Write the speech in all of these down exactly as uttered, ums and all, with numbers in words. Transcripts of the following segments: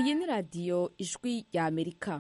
iyi ni radiyo ijwi rya Amerika.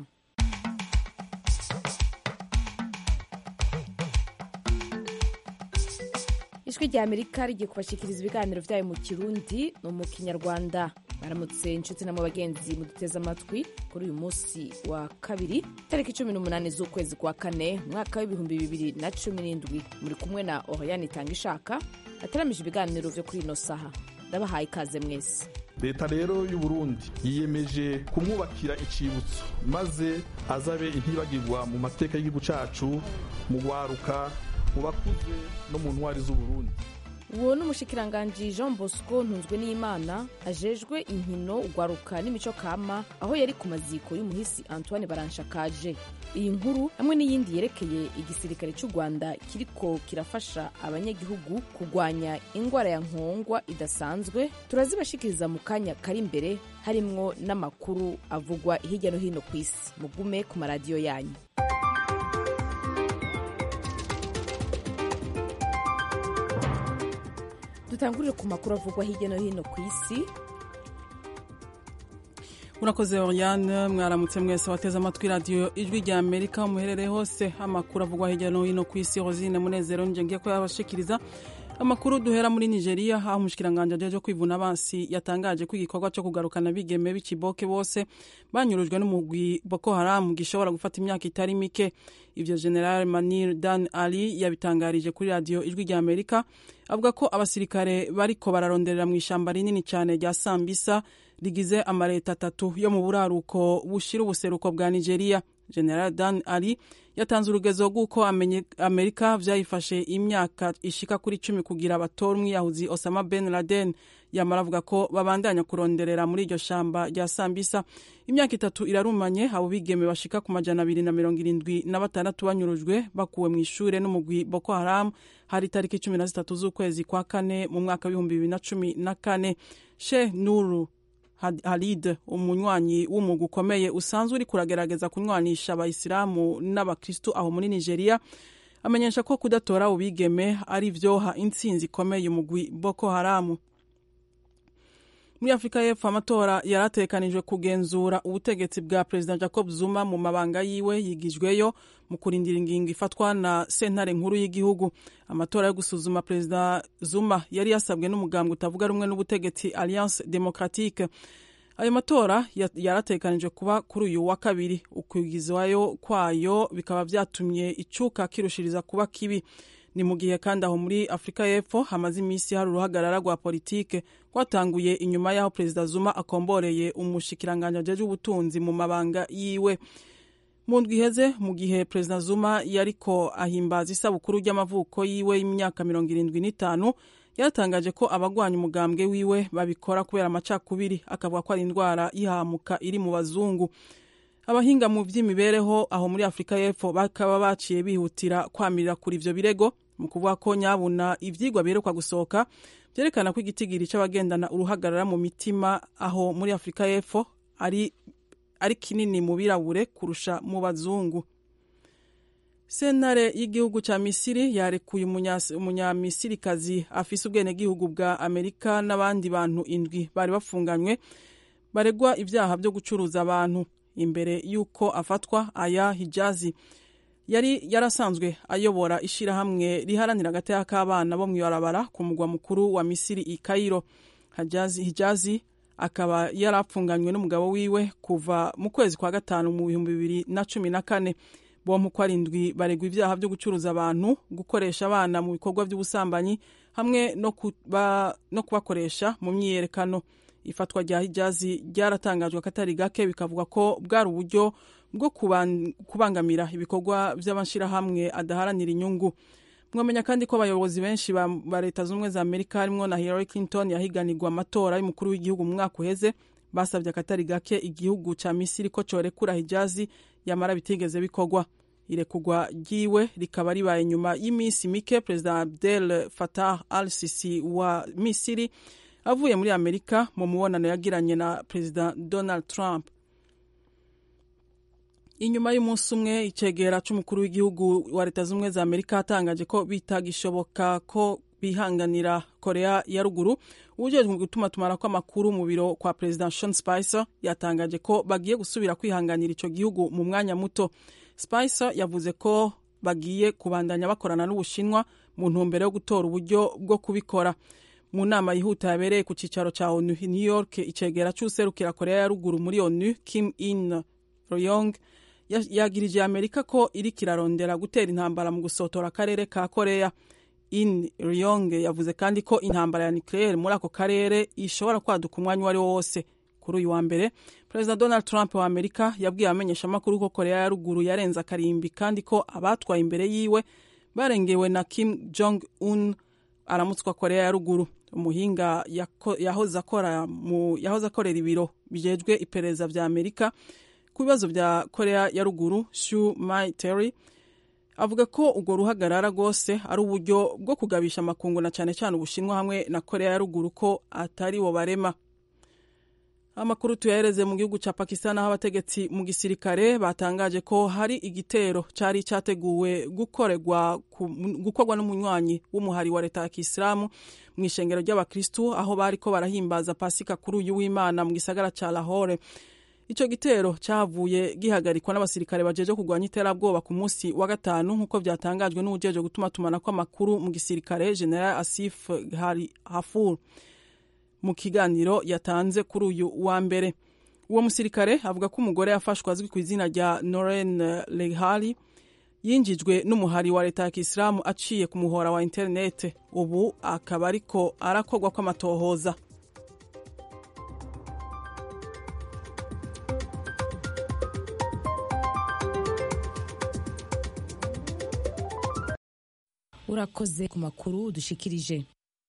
Ijwi rya Amerika rigiye kubashikiriza ibiganiro vyayo mu Kirundi no mu Kinyarwanda. Baramutse inshuti namwe bagenzi muduteze amatwi kuri uyu munsi wa kabiri tariki cumi n'umunani z'ukwezi kwa kane mwaka w'ibihumbi bibiri na cumi n'indwi. Muri kumwe na Oriane Itangishaka ataramije ibiganiro vyo kuri ino saha. Ndabahaye ikaze mwese. Leta rero y'u Burundi yiyemeje kumwubakira icibutso maze azabe intibagirwa mu mateka y'igihugu cacu, mu gwaruka, mu bakuze no mu ntwari z'u Burundi. Uwo n'umushikiranganji Jean Bosco Ntunzwe n'Imana ajejwe inkino, ugwaruka n'imico kama, aho yari ku maziko y'umuhisi Antoine Baranshakaje. Iyi nkuru hamwe n'iyindi yerekeye igisirikare cy'u Rwanda kiriko kirafasha abanyagihugu kugwanya ingwara ya nkongwa idasanzwe turazibashikiriza mu kanya kari imbere, harimwo n'amakuru avugwa hirya no hino ku isi. Mugume ku maradiyo yanyu. Dutangurire ku makuru avugwa hirya no hino ku isi. Urakoze Oriane, mwaramutse mwese wateze amatwi radio ijwi rya Amerika muherereye hose. Amakuru avugwa hirya no hino ku isi, Rosine Munezero nje ngiye ko yabashikiriza. Amakuru duhera muri Nigeria, aho umushikiranganje ajeje kwivuna abansi yatangaje ko igikorwa cyo kugarukana bigeme b'ikiboke bose banyurujwe n'umugwi Boko Haram gishobora gufata imyaka itari mike. Ivyo General Manir Dan Ali yabitangarije kuri radio ijwi rya Amerika, avuga ko abasirikare bariko bararonderera mu ishamba rinini cyane rya Sambisa rigize amareta atatu yo mu buraruko bushira ubuseruko bwa Nigeria. General Dan Ali yatanze urugezo rw'uko Amerika vyayifashe imyaka ishika kuri cumi kugira abatora umwiyahuzi Osama Ben Laden. Yamara avuga ko babandanya kuronderera muri iryo shamba rya Sambisa. Imyaka itatu irarumanye, abo bigeme bashika ku majana abiri na mirongo irindwi na batandatu banyurujwe bakuwe mu ishure n'umugwi Boko Haram hari tariki cumi na zitatu z'ukwezi kwa kane mu mwaka w'ibihumbi bibiri na cumi na kane. Sheikh Nuru Halid, umunywanyi w'umugwi ukomeye usanzwe uri kuragerageza kunywanisha abayisilamu n'abakristo aho muri Nigeria, amenyesha ko kudatora ubigeme ari vyoha intsinzi ikomeye umugwi Boko Haram. Muri Afrika y'Epfo, amatora yaratekanijwe kugenzura ubutegetsi bwa President Jacob Zuma mu mabanga yiwe yigijweyo mu kurindira ingingo ifatwa na sentare nkuru y'igihugu. Amatora yo gusuzuma President Zuma yari yasabwe n'umugambwe utavuga rumwe n'ubutegetsi Alliance Democratique. Ayo matora yaratekanijwe kuba kuri uyu wa kabiri. Ukwigizwayo kwayo bikaba vyatumye icuka kirushiriza kuba kibi. Ni mu gihe kandi aho muri Afrika y'Epfo hamaze imisi hari uruhagarara rwa politike rwatanguye inyuma y'aho Perezida Zuma akomboreye umushikiranganje ajeje ubutunzi mu mabanga yiwe. Mu ndwi iheze, mu gihe Perezida Zuma yariko ahimbaza isabukuru ry'amavuko yiwe y'imyaka mirongo irindwi n'itanu, yaratangaje ko abagwanya umugambwe wiwe babikora kubera amacakubiri, akavuga ko ari indwara y'ihamuka iri mu bazungu. Abahinga mu vy'imibereho aho muri Afrika y'Epfo bakaba baciye bihutira kwamirira kuri ivyo birego, mu kuvuga ko nyabuna ivyigwa biheruka gusohoka vyerekana ko igitigiri c'abagendana uruhagarara mu mitima aho muri Afrika y'Epfo ari ari kinini mu birabure kurusha mu bazungu. Sentare y'igihugu ca Misiri yarekuye umunyamisirikazi afise ubwenegihugu bwa Amerika n'abandi bantu indwi bari bafunganywe baregwa ivyaha vyo gucuruza abantu. Imbere yuko afatwa, Aya Hijazi yari yarasanzwe ayobora ishirahamwe riharanira agateka k'abana bo mw'ibarabara ku mugwa mukuru wa Misiri i Cairo. Hijazi, Hijazi akaba yarapfunganywe n'umugabo wiwe kuva mu kwezi kwa gatanu mu bihumbi bibiri na cumi na kane. Bompi uko arindwi baregwa ivyaha vyo gucuruza abantu, gukoresha abana mu bikorwa vy'ubusambanyi hamwe no kuba no kubakoresha mu myiyerekano. Ifatwa rya Hijazi ryaratangajwe akatari gake, bikavuga ko bwari uburyo bwo kubangamira ibikorwa vy'abashirahamwe adaharanira inyungu. Mwamenya kandi ko abayobozi benshi ba Leta z'Ubumwe za Amerika harimwo na Hillary Clinton yahiganirwa amatora y'umukuru w'igihugu mu mwaka uheze, basabye akatari gake igihugu ca Misiri ko corekura Hijazi, yamara bitigeze bikorwa. Irekugwa ryiwe rikaba ribaye nyuma y'imisi mike President Abdel Fattah al-Sisi wa Misiri avuye muri Amerika mu mubonano yagiranye na President Donald Trump. Inyuma y'umunsi umwe, icegera c'umukuru w'igihugu wa Leta z'Ubumwe za Amerika atangaje ko bitagishoboka ko bihanganira Korea ya ruguru. Ujejwe mu gutuma tumara kwa makuru mu biro kwa President Sean Spicer yatangaje ko bagiye gusubira kwihanganira ico gihugu mu mwanya muto. Spicer yavuze ko bagiye kubandanya bakorana n'Ubushinwa mu ntumbero yo gutora uburyo bwo kubikora. Mu nama yihuta yabereye ku cicaro ca ONU i New York, icegera c'userukira Korea ya ruguru muri ONU Kim In Ryong yagirije Amerika ko iri kirarondera gutera intambara mu gusotora akarere ka Korea. In Ryong yavuze kandi ko intambara ya nucleaire muri ako karere ishobora kwaduka umwanya wari wose. Kuri uyu wa mbere, President Donald Trump wa Amerika yabwiye abamenyesha makuru ko Korea ya ruguru yarenze akarimbi kandi ko abatwaye imbere yiwe barengewe na Kim Jong Un aramutswa Korea ya ruguru. Umuhinga yahoze akora mu yahoze akorera ibiro bijejwe iperereza vya Amerika ku bibazo vya Korea ya ruguru, Shu Mai-terry avuga ko urwo ruhagarara rwose ari uburyo bwo kugabisha amakungu na cyane cyane Ubushinwa hamwe na Korea ya ruguru ko atari bo barema. Amakuru tuyahereze mu gihugu ca Pakistan aho abategetsi mu gisirikare batangaje ko hari igitero cari cyateguwe gukorerwa gukorwa n'umunywanyi w'umuhari wa leta ya Kisilamu mu ishengero ry'abakristu aho bariko barahimbaza Pasika kuri uyu w'Imana mu gisagara ca Lahore. Ico gitero cyavuye gihagarikwa n'abasirikare bajeje kugwanya iterabwoba ku munsi wa gatanu nkuko byatangajwe n'ujeje gutuma tumana kwa makuru mu gisirikare General Asif Ghari Hafur mu kiganiro yatanze kuri uyu wa mbere. Uwo musirikare avuga ko umugore yafashwe azwi ku izina rya Noren Leghali yinjijwe n'umuhari wa leta ya Kisilamu aciye ku muhora wa internet, ubu akaba ariko arakogwa kw'amatohoza. Urakoze ku makuru dushikirije.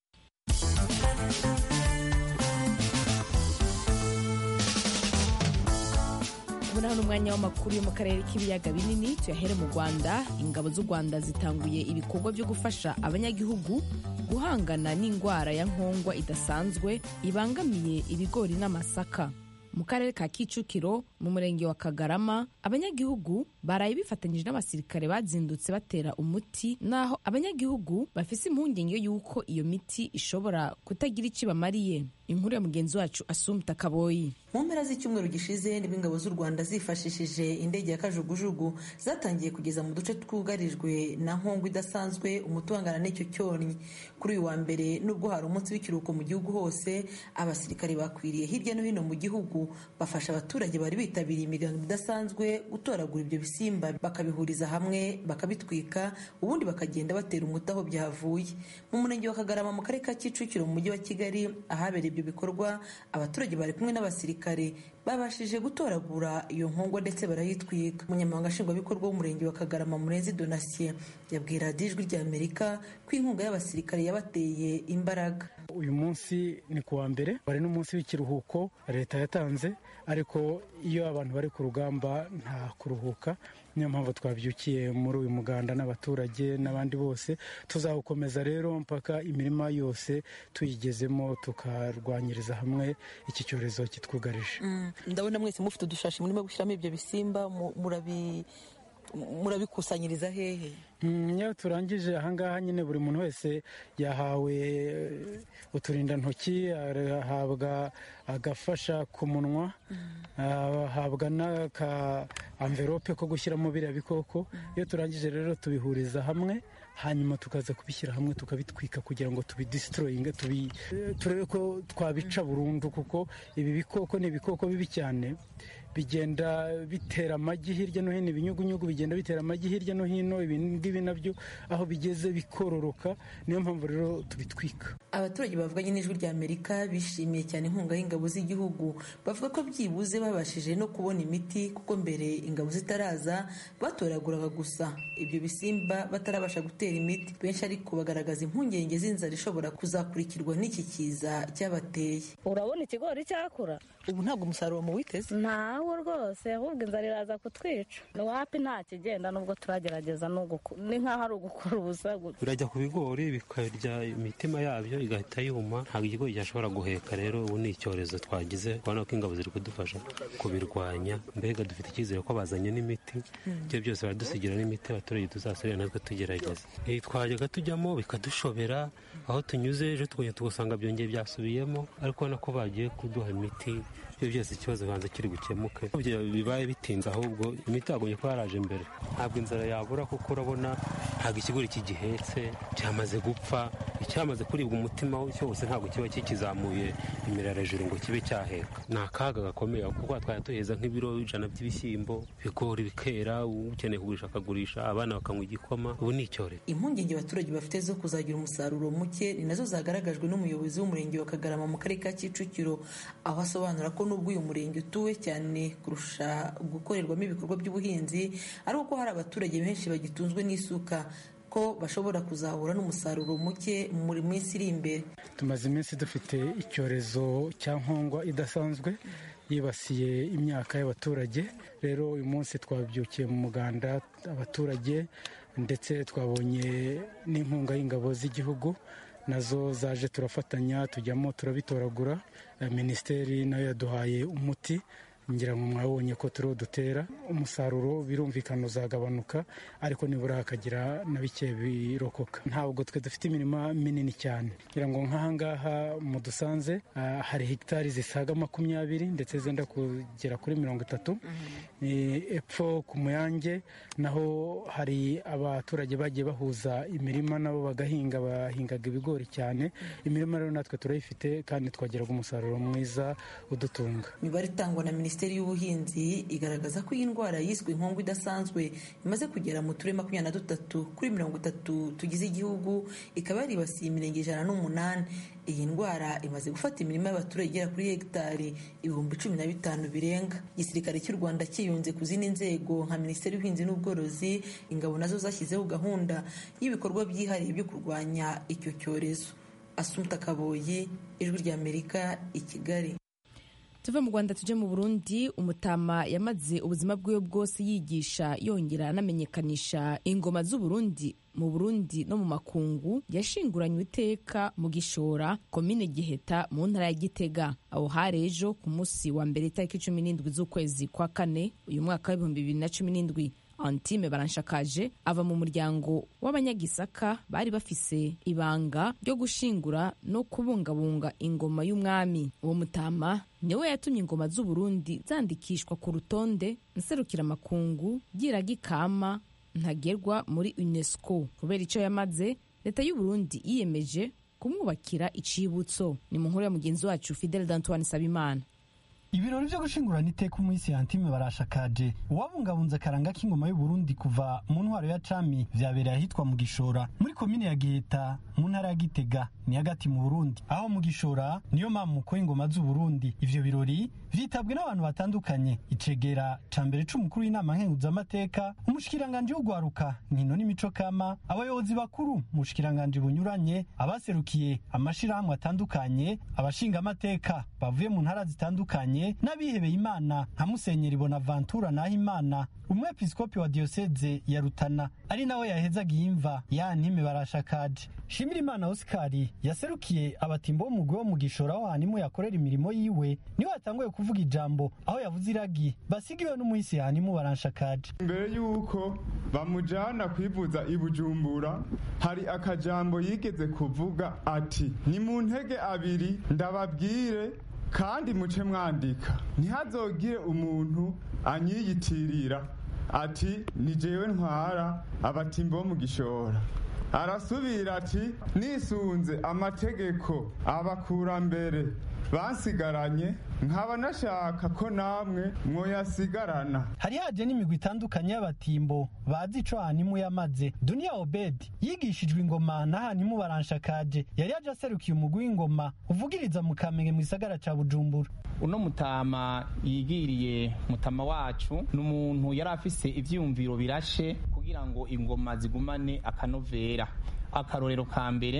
Muna hano umwanya w'amakuru yo mu karere k'ibiyaga binini tuyahere mu Rwanda. Ingabo z'u Rwanda zitanguye ibikorwa byo gufasha abanyagihugu guhangana n'indwara ya nkongwa idasanzwe ibangamiye ibigori n'amasaka. Mu karere ka Kicukiro mu murenge wa Kagarama, abanyagihugu baraye bifatanyije n'abasirikare bazindutse batera umuti, naho abanyagihugu bafise impungenge yuko iyo miti ishobora kutagira icyo bamariye. Inkuru ya mugenzi wacu Asumta Kaboyi. Mu mpera z'icyumweru gishize nibwo ingabo z'u Rwanda zifashishije indege ya kajugujugu zatangiye kugeza mu duce twugarijwe na nkongwa idasanzwe umuti uhangana n'icyo cyonnyi. Kuri uyu wa mbere nubwo hari umunsi w'ikiruhuko mu gihugu hose, abasirikare bakwiriye hirya no hino mu gihugu bafasha abaturage bari bitabiriye imiganda idasanzwe gutoragura ibyo bisimba bakabihuriza hamwe bakabitwika, ubundi bakagenda batera umuti aho byavuye. Mu murenge wa Kagarama mu karere ka Kicukiro mu mujyi wa Kigali ahabereye ibyo bikorwa, abaturage bari kumwe n'abasirikare babashije gutoragura iyo nkongwa ndetse barayitwika. Umunyamabanga nshingwabikorwa w'umurenge wa Kagarama Murenzi Donatien yabwiye radiyo Ijwi rya Amerika ko inkunga y'abasirikare yabateye imbaraga. Uyu munsi ni kuwa mbere, bari n'umunsi w'ikiruhuko leta yatanze, ariko iyo abantu bari ku rugamba nta kuruhuka. Niyo mpamvu twabyukiye muri uyu muganda n'abaturage n'abandi bose. Tuzawukomeza rero mpaka imirima yose tuyigezemo tukarwanyiriza hamwe iki cyorezo kitwugarije. Mm. Ndabona mwese mufite udushashi murimo gushyiramo ibyo bisimba, murabi murabikusanyiriza hehe? Iyo turangije ahangaha nyine buri muntu wese yahawe uturindantoki, ahabwa agafasha ku munwa, ahabwa n'aka envelope ko gushyiramo biriya bikoko. Iyo turangije rero tubihuriza hamwe, hanyuma tukaza kubishyira hamwe tukabitwika kugira ngo tubidestroyinge, tubi turebe ko twabica burundu, kuko ibi bikoko ni ibikoko bibi cyane, bigenda bitera amagi hirya no hino, ibinyugunyugu bigenda bitera amagi hirya no hino, ibingibi nabyo aho bigeze bikororoka. Niyo mpamvu rero tubitwika. Abaturage bavuganye n'Ijwi rya Amerika bishimiye cyane inkunga y'ingabo z'igihugu, bavuga ko byibuze babashije no kubona imiti, kuko mbere ingabo zitaraza batoraguraga gusa ibyo bisimba batarabasha gutera imiti. Benshi ariko bagaragaza impungenge z'inzara ishobora kuzakurikirwa n'iki kiza cyabateye. Urabona ikigori cyakura? Ubu ntabwo umusaruro mu witeze? Ntawe. n'ubu rwose ahubwo inzara iraza kutwica ni wapi nta kigenda nubwo turagerageza ni nk'aho ari ugukora ubusa gusa birajya ku bigori bikarya imitima yabyo igahita yuma ntabwo ikigori cyashobora guheka. Rero ubu ni icyorezo twagize ubona ko ingabo ziri kudufasha kubirwanya, mbega dufite icyizere ko bazanye n'imiti, ibyo byose baradusigira n'imiti abaturage tuzasubira natwe tugerageza. Twajyaga tujyamo bikadushobera aho tunyuze ejo tukongera tugasanga byongeye byasubiyemo, ariko ubona ko bagiye kuduha imiti. Ibyo byose ikibazo banza kiri gukemuke, bibaye bitinze ahubwo imiti yagombye kuba yaraje mbere. Ntabwo inzara yabura kuko urabona ntabwo ikigori kigihetse cyamaze gupfa, icyamaze kuribwa umutima cyose ntabwo kiba kikizamuye imirara hejuru ngo kibe cyaheka. Ni akaga gakomeye kuko twajya tuheza nk'ibiro ijana by'ibishyimbo, ibigori bikera, ukeneye kugurisha akagurisha, abana bakanywa igikoma. Ubu ni icyorezo. Impungenge abaturage bafite zo kuzagira umusaruro muke ni nazo zagaragajwe n'umuyobozi w'umurenge wa Kagarama mu karere ka Kicukiro, aho asobanura ko nubwo uyu murenge utuwe cyane kurusha gukorerwamo ibikorwa by'ubuhinzi, ariko ko hari abaturage benshi bagitunzwe n'isuka ko bashobora kuzahura n'umusaruro muke muri minsi iri imbere. Tumaze iminsi dufite icyorezo cya nkongwa idasanzwe yibasiye imyaka y'abaturage. Rero uyu munsi twabyukiye mu muganda abaturage, ndetse twabonye n'inkunga y'ingabo z'igihugu nazo zaje turafatanya tujyamo turabitoragura. Minisiteri nayo yaduhaye umuti, ngira ngo mwabonye ko turiho dutera. Umusaruro birumvikana uzagabanuka, ariko nibura hakagira na bike birokoka. Ntabwo twe dufite imirima minini cyane, ngira ngo nk'aha ngaha mu Dusanze uh, hari hegitari zisaga makumyabiri ndetse zenda kugera kuri mirongo itatu. Epfo ku Muyange naho hari abaturage bagiye bahuza imirima nabo bagahinga, bahingaga ibigori cyane. Imirima rero natwe turayifite kandi twageraga umusaruro mwiza udutunga. Imibare itangwa na Minisiteri y'Ubuhinzi igaragaza ko iyi ndwara yiswe inkongo idasanzwe imaze kugera mu turere makumyabiri na dutatu kuri mirongo itatu tugize igihugu, ikaba yaribasiye imirenge ijana n'umunani. Iyi ndwara imaze gufata imirima y'abaturage igera kuri hegitari ibihumbi cumi na bitanu birenga. Igisirikare cy'u Rwanda kiyunze ku zindi nzego nka Minisiteri y'Ubuhinzi n'Ubworozi, ingabo nazo zashyizeho gahunda y'ibikorwa byihariye byo kurwanya icyo cyorezo. Asumta Kaboyi, Ijwi ry'Amerika, i Kigali. Tuve mu Rwanda tuje mu Burundi. Umutama yamaze ubuzima bwiwe bwose yigisha yongera anamenyekanisha ingoma z'u Burundi mu Burundi no mu makungu, yashinguranywe iteka mu Gishora, komine Giheta, mu ntara ya Gitega. Aho hari ejo ku munsi wa mbere itariki cumi n'indwi z'ukwezi kwa kane uyu mwaka w'ibihumbi bibiri na cumi n'indwi. Antime Baranshakaje ava mu muryango w'Abanyagisaka bari bafise ibanga ryo gushingura no kubungabunga ingoma y'umwami. Uwo mutama niwe yatumye ingoma z'u Burundi zandikishwa ku rutonde nserukira makungu giragikama ntagerwa muri UNESCO. Kubera icyo yamaze, leta y'u Burundi yiyemeje kumwubakira icibutso. Ni mu nkuru ya mugenzi wacu Fidel D'Antoine Sabimana. Ibirori byo gushingurana iteka umunsi Antime Barashakaje uwabungabunze akaranga k'ingoma y'u Burundi kuva mu ntwaro ya cami vyabereye ahitwa mu Gishora muri komine ya Giheta mu ntara ya Gitega ni hagati mu Burundi. Aho mu Gishora niyo mamuko y'ingoma z'u Burundi. Ivyo birori vyitabwe n'abantu batandukanye, icegera ca mbere c'umukuru w'inama nkenguzamateka, umushikiranganje w'ugwaruka nkino n'imico kama, abayobozi bakuru mu bushikiranganje bunyuranye, abaserukiye amashirahamwe atandukanye, abashinga amateka bavuye mu ntara zitandukanye, n'abihebeye Imana nka Musenyeri Bonaventura Nahimana, umwepiskopi wa diocese ya Rutana, ari nawe yahezaga imva ya Antime Barashakaje. Shimirimana Oscar yaserukiye abatimbo b'umugwi wo mu Gishora aho Antime yakorera imirimo yiwe, niwe yatanguye kuvuga ijambo aho yavuze iragi basigiwe n'umuhisi Antime Barashakaje. Mbere yuko bamujana kwivuza i Bujumbura, hari akajambo yigeze kuvuga ati, ni mu ntege abiri ndababwire kandi muce mwandika, ntihazogire umuntu anyiyitirira ati ni jewe ntwara abatimbo mu Gishora. Arasubira ati, nisunze amategeko abakurambere basigaranye, nkaba nashaka ko namwe mwoyasigarana. Hari haje n'imigwi itandukanye y'abatimbo bazi ico Antime yamaze. Dunia Obed yigishijwe ingoma na Antime Barashakaje, yari yaje aserukiye umugwi w'ingoma uvugiriza mu Kamenge mu gisagara ca Bujumbura. Uno mutama yigiriye mutama wacu n'umuntu yari afise ivyiyumviro birashe kugira ngo ingoma zigumane akanovera. Akarorero ka mbere,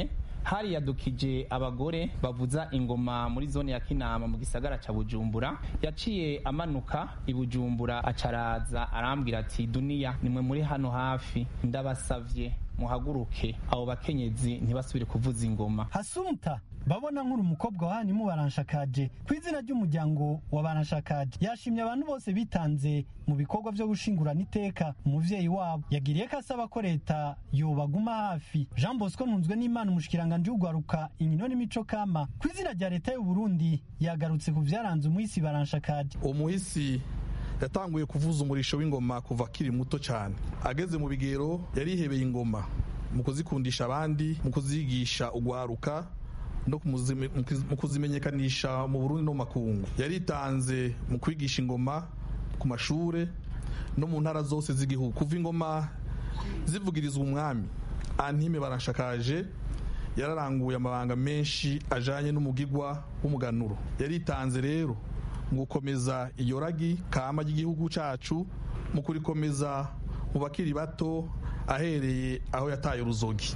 hariyadukije abagore bavuza ingoma muri zone ya Kinama mu gisagara ca Bujumbura. Yaciye amanuka i Bujumbura acaraza arambwira ati duniya nimwe muri hano hafi, ndabasavye muhaguruke abo bakenyezi ntibasubire kuvuza ingoma. Hasumta babona nkuru umukobwa wa Hanimu Baranshakaje ku izina ry'umuryango wa Baranshakaje yashimye abantu bose bitanze mu bikorwa byo gushingurana iteka umuvyeyi wabo. Yagiriye ko asaba ko leta yobaguma hafi. Jean Bosco Ntunzwe n'Imana umushikiranganje w'ugwaruka inkino n'imico kama ku izina rya leta y'u Burundi yagarutse ku vyaranze umuhisi Baranshakaje. Umuhisi yatanguye kuvuza umurisho w'ingoma kuva akiri muto cyane. Ageze mu bigero yarihebeye ingoma mu kuzikundisha abandi, mu kuzigisha ugwaruka no mu kuzimenyekanisha mu Burundi no makungu. Yaritanze mu kwigisha ingoma ku mashure no mu ntara zose z'igihugu. Kuva ingoma zivugirizwa umwami Antime Baranshakaje yararanguye amabanga menshi ajanye n'umugigwa w'umuganuro. Yaritanze rero mu gukomeza iyo ragi kama ry'igihugu cacu, mu kurikomeza mu bakiri bato ahereye aho yataye uruzogi.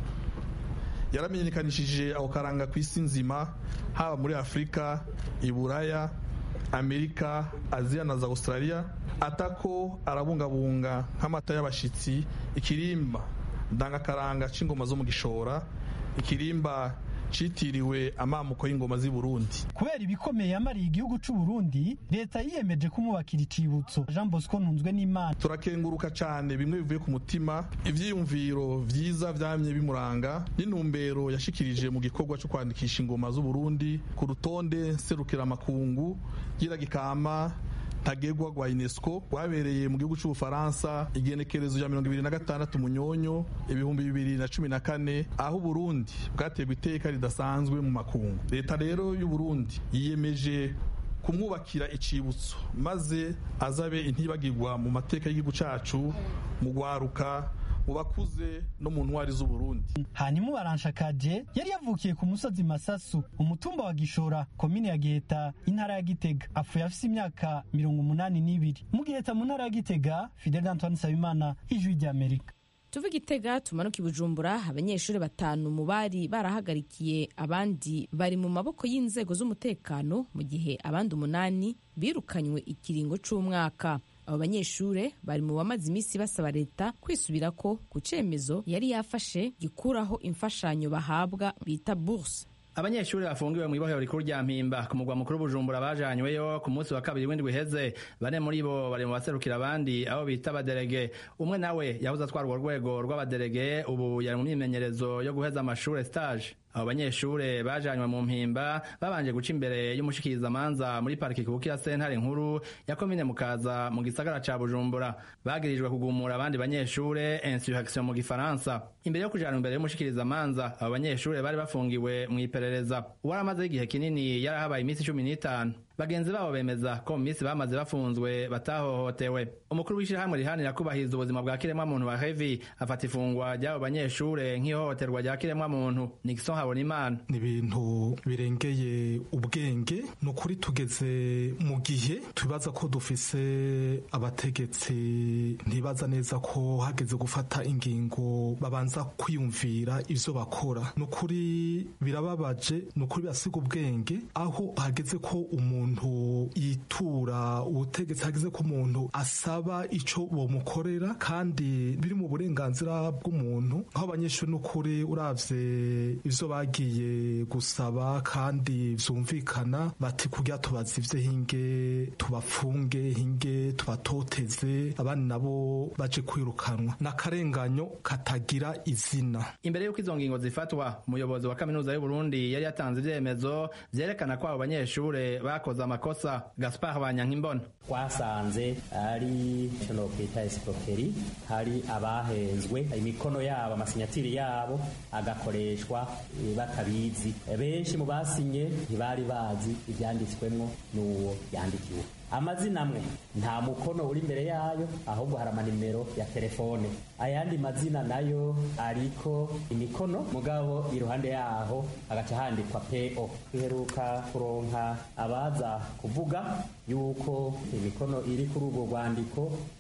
Yaramenyekanishije aho karanga ku isi nzima, haba muri Afrika, Iburaya, Amerika, Aziya na za Australia. Atako arabungabunga nk'amata y'abashitsi ikirimba ndangakaranga c'ingoma zo mu Gishora, ikirimba citiriwe amamuko y'ingoma z'i Burundi. Kubera ibikomeye yamariye igihugu c'u Burundi, leta yiyemeje kumubakira icibutso. Jean Bosco Ntunzwe n'Imana: turakenguruka cane bimwe bivuye ku mutima, ivyiyumviro vyiza vyamye bimuranga n'intumbero yashikirije mu gikorwa cyo kwandikisha ingoma z'u Burundi ku rutonde serukira makungu giragikama ntagegwa rwa UNESCO wabereye mu gihugu cy'u Bufaransa igenekerezo ya mirongo ibiri na gatandatu Munyonyo ibihumbi bibiri na cumi na kane, aho Burundi bwategwa iteka ridasanzwe mu makungu. Leta rero y'u Burundi yiyemeje kumwubakira icibutso maze azabe intibagirwa mu mateka y'igihugu cacu, mu gwaruka, mu bakuze no mu ntwari z'u Burundi. Hanimu Baranshakaje yari yavukiye ku musozi Masasu, umutumba wa Gishora, komine ya Giheta, intara ya Gitega. Apfuye afise imyaka mirongo umunani n'ibiri. Mu Giheta mu ntara ya Gitega, Fidel Antoine Nsabimana, Ijwi ry'Amerika. Tuve Gitega tumanuka i Bujumbura, abanyeshuri batanu mu bari barahagarikiye abandi bari mu maboko y'inzego z'umutekano, mu gihe abandi umunani birukanywe ikiringo c'umwaka. Abo banyeshure bari mu bamaze imisi basaba leta kwisubirako ku cemezo yari yafashe gikuraho imfashanyo bahabwa bita bourse. Abanyeshuri bafungiwe mu ibohero rikuru rya Mpimba ku mugwa mukuru Bujumbura bajanyweyo ku munsi wa kabiri w'indwi iheze. Bane muri bo bari mu baserukira abandi abo bita abaderege. Umwe nawe yahoze atwara urwo rwego rw'abaderege, ubu yari mu myimenyerezo yo guheza amashure stage. Abo banyeshure bajanywe mu Mpimba babanje guca imbere y'umushikirizamanza muri pariki kubukira sentare nkuru ya komine Mukaza mu gisagara ca Bujumbura. Bagirijwe kugumura abandi banyeshure, insurrection mu Gifaransa. Imbere yo kujana imbere y'umushikirizamanza, abo banyeshure bari bafungiwe mu iperereza. Uwaramaze igihe kinini yarahabaye imisi cumi n'itanu. Bagenzi babo bemeza ko mu misi bamaze bafunzwe batahohotewe. Umukuru w'ishirahamwe rihanira kubahiriza ubuzima bwa kiremwa muntu wa Hevi afata ifungwa ry'abo banyeshure nk'ihohoterwa rya kiremwa muntu. Nixon Habonimana: ni ibintu birengeye ubwenge. Ni ukuri tugeze mu gihe tubibaza ko dufise abategetsi ntibaza neza ko hageze gufata ingingo babanza kwiyumvira ivyo bakora. Ni ukuri birababaje, ni ukuri birasiga ubwenge aho hageze ko umuntu yitura ubutegetsi, hageze ko umuntu asaba ico bomukorera kandi biri mu burenganzira bw'umuntu. Aho abanyeshuri n'ukuri uravye ivyo bagiye gusaba kandi vyumvikana, bati kurya tubaza ivyo hinge tubafunge, hinge tubatoteze, abandi nabo baje kwirukanwa. N'akarenganyo katagira izina. Imbere y'uko izo ngingo zifatwa, umuyobozi wa kaminuza y'u Burundi yari yatanze ivyemezo vyerekana ko abo banyeshure bakoze amakosa. Gaspard Banyankimbona: twasanze ari cyo no kwita escroquerie, hari abahenzwe imikono yabo, amasinyatiri yabo agakoreshwa batabizi. Benshi mu basinye ntibari bazi ibyanditswemwo n'uwo yandikiwe. Amazina amwe nta mukono uri imbere yayo, ahubwo hari amanimero ya telefone. Ayandi mazina nayo ariko imikono, mugabo iruhande yaho agaca handikwa P O. Iheruka kuronka abaza kuvuga yuko imikono iri kuri urwo rwandiko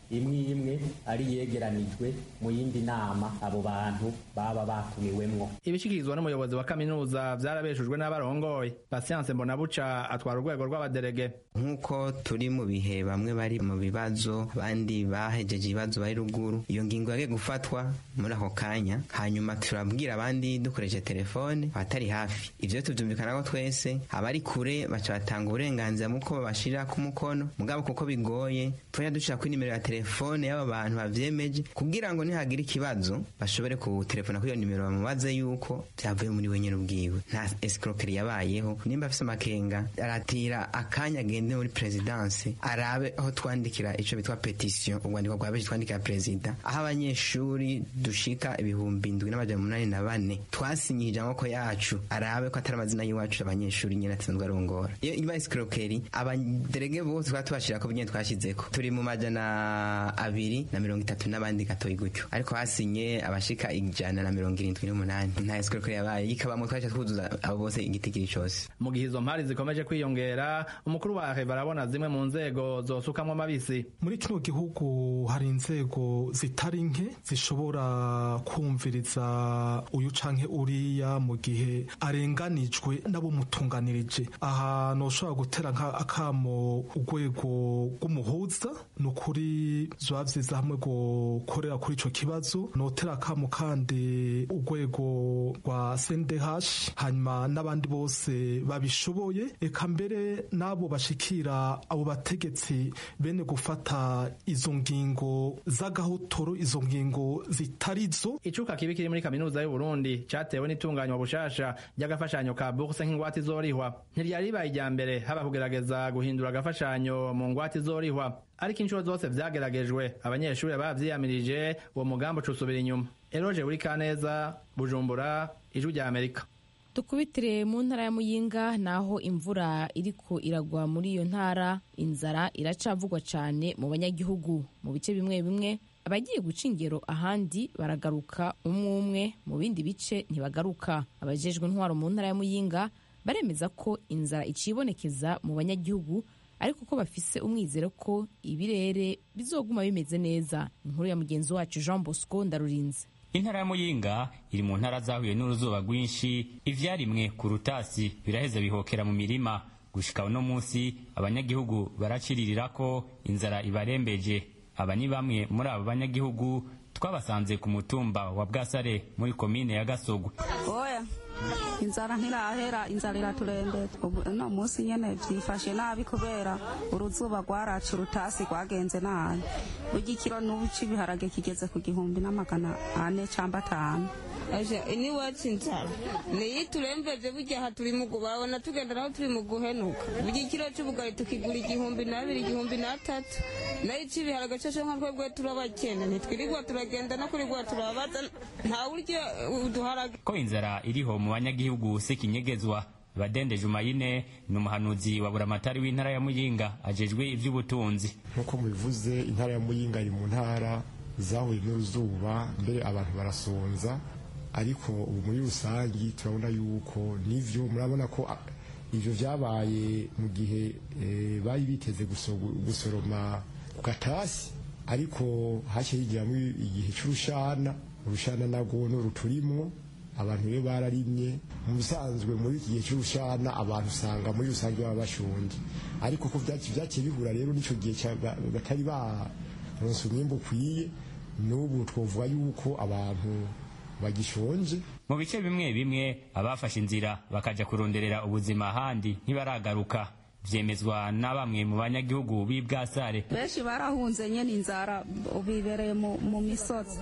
imwe imwe ari yegeranijwe mu yindi nama abo bantu baba batumiwemwo. Ibishikirizwa n'umuyobozi wa kaminuza vyarabeshujwe n'abarongoye. Patience Mbonabuca atwara urwego rw'abaderege. Nk'uko turi mu bihe bamwe bari mu bibazo abandi bahejeje ibibazo bari ruguru, iyo ngingo yage gufatwa muri ako kanya, hanyuma turabwira abandi dukoresheje telefone batari hafi. Ivyo tuvyumvikanako twese, abari kure baca batanga uburenganzira muko babashira ku mukono, mugabo kuko bigoye tuya dushira kuri nimero ya telefone y'aba bantu bavyemeje kugira ngo nihagira ikibazo bashobore ku telefona kuri iyo nimero bamubaze yuko vyavuye muri wenyene ubwiwe. Nta escroquerie yabayeho. Nimba afise amakenga aratira akanya agende muri presidence arabe aho twandikira ico bitwa petition, ubwandiko bwa beje twandikira president, aho abanyeshuri dushika ibihumbi indwi n'amajana umunani na bane twasinyije amako yacu arabe ko atari amazina y'iwacu abanyeshuri nyene atsanzwe arongora. Iyo iba escroquerie abaderege bose twatubashira ko binye twashizeko turi mu majana abiri na mirongo itatu n'abandi gatoyi gutyo, ariko hasinye abashika ijana na mirongo irindwi n'umunani. Nta escroquerie yabaye ikabamwe twaje twuzuza abo bose igitigiri cyose. Mu gihe izo mpari zikomeje kwiyongera, umukuru wa Heva arabona zimwe mu nzego zosukamwo amabisi. Muri kino gihugu hari inzego zitari nke zishobora kumviriza uyu canke uriya mu gihe arenganijwe nabo mutunganirije. Aha noshobora gutera nka akamo urwego rw'umuhuza nukuri zoba vyiza hamwe gukorera kuri ico kibazo. Notera akamo kandi urwego rwa S N D H hanyuma n'abandi bose babishoboye, eka mbere nabo bashikira abo bategetsi bene gufata izo ngingo z'agahotoro, izo ngingo zitarizo. Icuka kibi kiri muri kaminuza y'u Burundi cyatewe n'itunganywa bushasha ry'agafashanyo ka bourse nk'ingwate izorihwa. Ntiryari ribaye irya mbere haba kugerageza guhindura agafashanyo mu ngwate izorihwa, ariko inshuro zose vyageragejwe abanyeshuri bavyiyamirije, uwo mugambo ucusubira inyuma. Eroje Urikaneza, Bujumbura, Ijwi rya Amerika. Tukubitire mu ntara ya Muyinga, naho imvura iriko iragwa muri iyo ntara, inzara iracavugwa cyane mu banyagihugu. Mu bice bimwe bimwe abagiye guca ingero, ahandi baragaruka umwe umwe, mu bindi bice ntibagaruka. Abajejwe intwaro mu ntara ya Muyinga baremeza ko inzara icibonekeza mu banyagihugu, ariko ko bafise umwizero ko ibirere bizoguma bimeze neza. Inkuru ya mugenzi wacu Jean Bosco Ndarurinze. Intara ya Muyinga iri mu ntara zahuye n'uruzuba rwinshi, ivyarimwe ku rutasi biraheza bihokera mu mirima. Gushika uno munsi abanyagihugu baraciririra ko inzara ibarembeje. Aba ni bamwe muri abo banyagihugu twabasanze ku mutumba wa Bwasare muri komine ya Gasogo. Oya, inzara ntirahera, inzara iraturembera. No munsi nyene vyifashe nabi kubera uruzuba rwaraca urutasi rwagenze nabi. Burya ikiro n'ubu c'ibiharage kigeze ku gihumbi n'amagana ane camba atanu. Aja ini wacu inzara niyi turembeje, burya aha turi mu gubabona tugenda naho turi mu guhenuka. Burya ikiro c'ubugari tukigura igihumbi n'abiri, igihumbi n'atatu. Nayo icibiharage cyo nka twebwe turabakene, ntitwirirwa turagenda no kurigwa turabaza, nta urya uduharage. Ko inzara iriho mu banyagihugu sikinyegezwa. Badende Jumayine ni umuhanuzi wa buramatari w'intara ya Muyinga ajejwe ivy'ubutunzi. Nkuko mubivuze, intara ya Muyinga iri mu ntara zahuye n'uruzuba, mbere abantu barasonza, ariko ubu muri rusangi turabona yuko nivyo, murabona ko ivyo vyabaye mu gihe e, bari biteze gusoroma ku gatasi, ariko hace higiramo igihe c'urushana. Urushana nago n'uruturimwo abantu rero bararimye. Mu bisanzwe muri iki gihe cy'urushana abantu usanga muri rusange baba bashonje, ariko ko vyaciye bihura rero n'ico gihe batari baronse umwimbu ukwiye, n'ubu twovuga yuko abantu bagishonje. Mu bice bimwe bimwe abafashe inzira bakaja kuronderera ubuzima ahandi ntibaragaruka, vyemezwa na bamwe mu banyagihugu b'i Bwasare. Benshi barahunze nyene inzara, ubibereye mu misozi.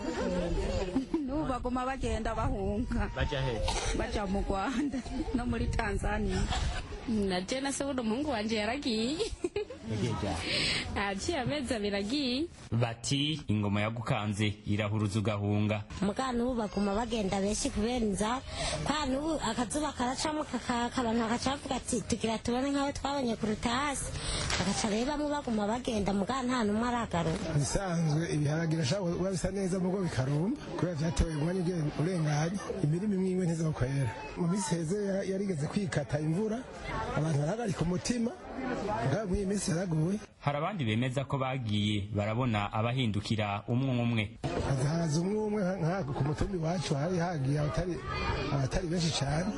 N'ubu baguma bagenda bahunga. Baja he? Baja mu Rwanda no muri Tanzania. Na jena se buno mungu wanje yaragiye. Egeja. Aciye amezi abiri agiye. Bati ingoma yagukanze irahuruza ugahunga. Mugana ubu baguma bagenda benshi kubera inzara. Kandi ubu akazuba karacamo abantu bakacavuga ati tugira tubone nkaho twabonye ku rutasi. Bagaca rero bamwe baguma bagenda, mugana nta numwe aragaruka. Bisanzwe ibiharage birashobora kuba bisa neza mugo bikarumba kubera vyatewe umwanya urenganye, imirimo imwe imwe ntizokwera. Mu minsi heze yarigeze kwikata imvura, abantu barahagarika umutima ngaho muri iyi minsi yaragoye. hari abandi bemeza ko bagiye barabona abahindukira umwe umwe. hazahaza umwe umwe nk'aho ku mutumbi iwacu hari hagiye abatari abatari benshi cyane.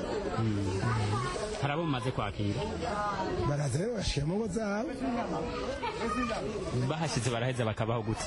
hari abo mumaze kwakira baraza rero bashyira mu ngo zabo bahashyize baraheza bakabaho gute.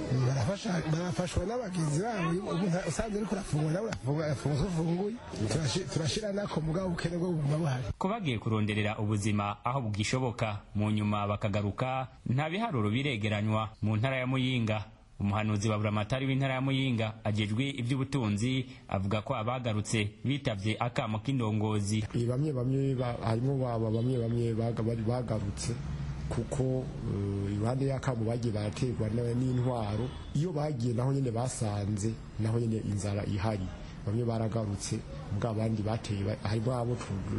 barafashwa n'abagenzi babo usanzwe uriko urafungwa nawe urafungwa ufunguye turashyira nako mugabo ubukene bwo buguma buhari. ko bagiye kuronderera ubuzima aho bugishoboka mu nyuma bakagaruka nta biharuro biregeranywa mu ntara ya Muyinga. umuhanuzi wa buramatari w'intara ya Muyinga ajejwe iby'ubutunzi avuga ko abagarutse bitavye akamo k'indongozi. bamwe bamwe harimo baba bamwe bamwe bari bagarutse kuko iruhande y'akamo bagiye baraterwa n'intwaro iyo bagiye naho nyene basanze naho nyene inzara ihari. bamwe baragarutse mbwa abandi bateye harimo abo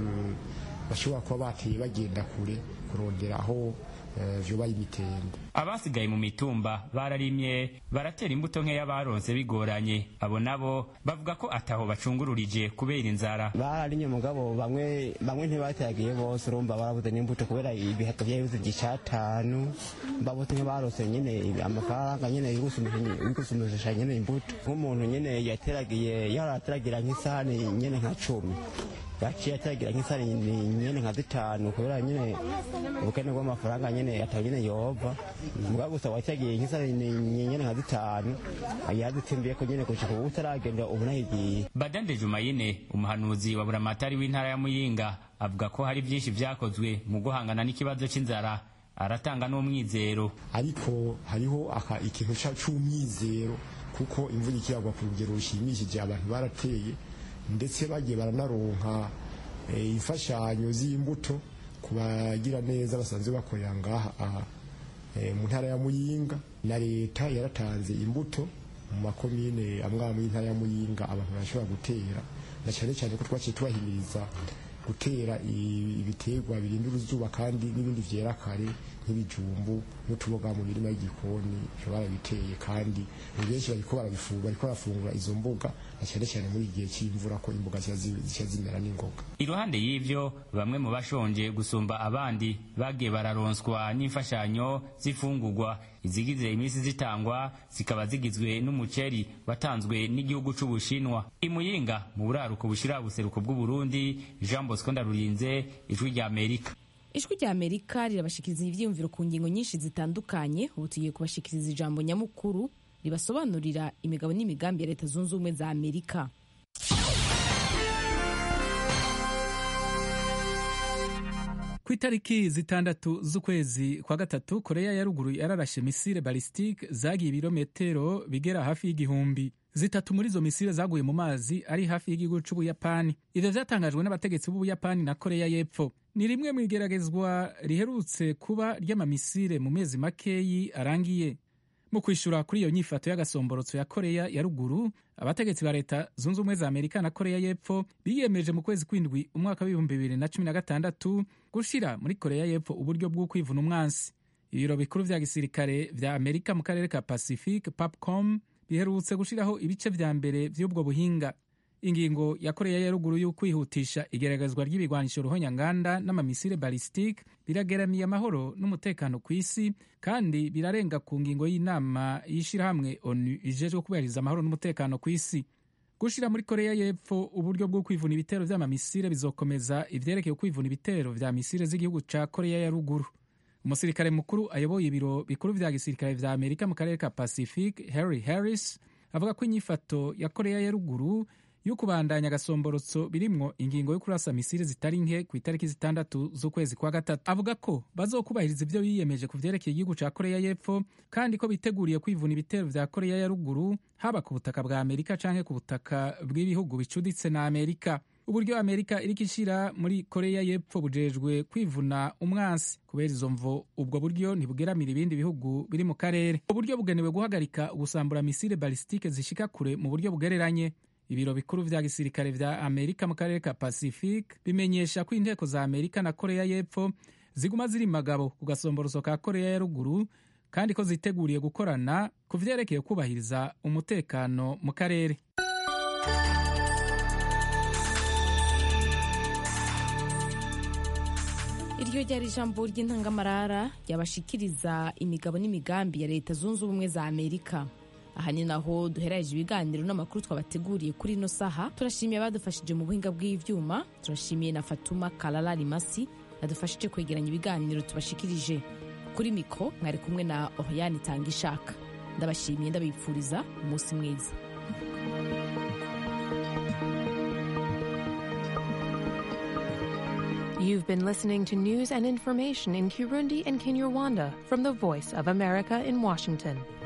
bashobora kuba bateye bagenda kure kurondera aho vyoba imitende. abasigaye mu mitumba bararimye baratera imbuto nkeya baronse bigoranye. abo nabo bavuga ko ataho bacungururije kubera inzara. bararimye mugabo bamwe bamwe ntibateragiye bose urumva barabuze n'imbuto kubera ibihato vyabuze igicatanu babuze nk'abarose nyene amafaranga nyene y'ugusumizisha nyene imbuto. nk'umuntu nyene yateragiye yarateragira nk'isahani nyene nka cumi yaciye ateragira nk'isahani nyene nka zitanu kubera nyene ubukene bw'amafaranga nyene atari nyene yova mbwa gusa wateragiye nk'isahani nyene nka zitanu yazitsimbiye ko nyene kushika ubu utaragenda ubu nahigiye. Badande Jumayine umuhanuzi wa buramatari w'intara ya Muyinga avuga ko hari byinshi vyakozwe mu guhangana n'ikibazo c'inzara. aratanga n'umwizero ariko hariho aka ikintu c'umwizero kuko imvura ikiragwa ku rugero rushimishije abantu barateye ndetse bagiye baranaronka imfashanyo z'imbuto kubagira neza basanzwe bakorera ngaha mu ntara ya Muyinga. na leta yaratanze imbuto mu makomine amwe amwe y'intara ya Muyinga abantu bashobora gutera na cyane cyane ko twaciye tubahimiriza gutera ibiterwa birinda uruzuba kandi n'ibindi vyera kare nk'ibijumbu n'utuboga mu mirima y'igikoni barabiteye kandi benshi bariko barabifungura bariko barafungura izo mboga na cyane cyane muri igihe cy'imvura ko imboga zica zimera n'ingoga. iruhande y'ivyo bamwe mu bashonje gusumba abandi bagiye bararonswa n'imfashanyo zifungurwa. izigize imisi zitangwa zikaba zigizwe n'umuceri watanzwe n'igihugu c'Ubushinwa. Imuyinga mu buraruko bushira buseruko bw'u Burundi, Jean Bosco Ndarurinze, Ijwi rya Amerika. Ijwi rya Amerika rirabashikiriza ivyiyumviro ku ngingo nyinshi zitandukanye. Ubu tugiye kubashikiriza ijambo nyamukuru ribasobanurira imigabo n'imigambi ya Leta Zunze Ubumwe za Amerika. ku itariki zitandatu z'ukwezi kwa gatatu Korea ya ruguru yararashe misile balistike zagiye ibirometero bigera hafi y'igihumbi. zitatu muri izo misile zaguye mu mazi ari hafi y'igihugu c'Ubuyapani. ivyo vyatangajwe n'abategetsi b'Ubuyapani na Korea y'Epfo. ni rimwe mu igeragezwa riherutse kuba ry'amamisile mu mezi makeyi arangiye. mu kwishura kuri iyo nyifato y'agasomborotso ya Korea ya ruguru, abategetsi ba Leta Zunze Ubumwe za Amerika na Korea y'Epfo biyemeje mu kwezi kw'indwi umwaka w'ibihumbi bibiri na cumi na gatandatu gushira muri Korea y'Epfo uburyo bwo kwivuna umwansi. ibiro bikuru vya gisirikare vya Amerika mu karere ka Pacific PAPCOM biherutse gushiraho ibice vya mbere vy'ubwo buhinga. ingingo ya Korea ya ruguru yo kwihutisha igeragezwa ry'ibigwanisho ruhonyanganda n'amamisile balistike birageramiye amahoro n'umutekano ku isi kandi birarenga ku ngingo y'inama y'ishirahamwe ONU ijejwe kubahiriza amahoro n'umutekano ku isi. gushira muri Korea y'Epfo uburyo bwo kwivuna ibitero vy'amamisile bizokomeza ivyerekeye kwivuna ibitero vya misile z'igihugu ca Korea ya ruguru. umusirikare mukuru ayoboye ibiro bikuru vya gisirikare vya Amerika mu karere ka Pacific Harry Harris avuga ko inyifato ya Korea ya ruguru yo kubandanya agasomborotso birimwo ingingo yo kurasa misile zitari nke ku itariki zitandatu z'ukwezi kwa gatatu. avuga ko bazokubahiriza ivyo biyemeje ku vyerekeye igihugu ca Korea y'Epfo kandi ko biteguriye kwivuna ibitero vya Korea ya ruguru haba ku butaka bwa Amerika canke ku butaka bw'ibihugu bicuditse na Amerika. uburyo Amerika iriko ishira muri Korea y'Epfo bujejwe kwivuna umwansi. kubera izo mvo ubwo buryo ntibugeramira ibindi bihugu biri mu karere. uburyo bugenewe guhagarika gusambura misile balistike zishika kure mu buryo bugereranye. ibiro bikuru vya gisirikare vya Amerika mu karere ka Pacific bimenyesha ko inteko za Amerika na Korea y'Epfo ziguma ziri magabo ku gasomboroso ka Korea ya ruguru kandi ko ziteguriye gukorana ku vyerekeye kubahiriza umutekano mu karere. iryo ryari ijambo ry'intangamarara ryabashikiriza imigabo n'imigambi ya leta zunze ubumwe za Amerika. Aha ni naho duheraje ibiganiro n'amakuru twabateguriye kuri ino saha. Turashimiye abadufashije mu buhinga bw'ivyuma, turashimiye na Fatuma Kalala Limasi adufashije kwegeranya ibiganiro tubashikirije. Kuri mikro mwari kumwe na Oriane Tangishaka. Ndabashimiye ndabipfuriza umunsi mwiza. You've been listening to news and information in Kirundi and Kinyarwanda from the Voice of America in Washington.